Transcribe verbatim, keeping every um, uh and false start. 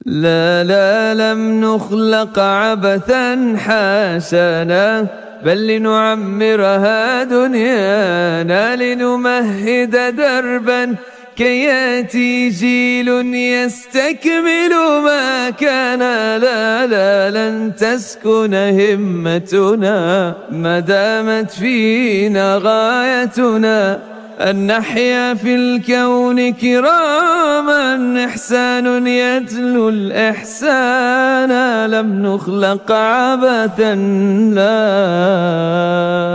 لا لا لم نخلق عبثا حاشانا، بل لنعمرها دنيانا، لنمهد دربا كي يأتي جيل يستكمل ما كان. لا لا لن تسكن همتنا ما دامت فينا غايتنا، أن نحيا في الكون كراما، إحسان يتلو الإحسان، لم نخلق عبثا لا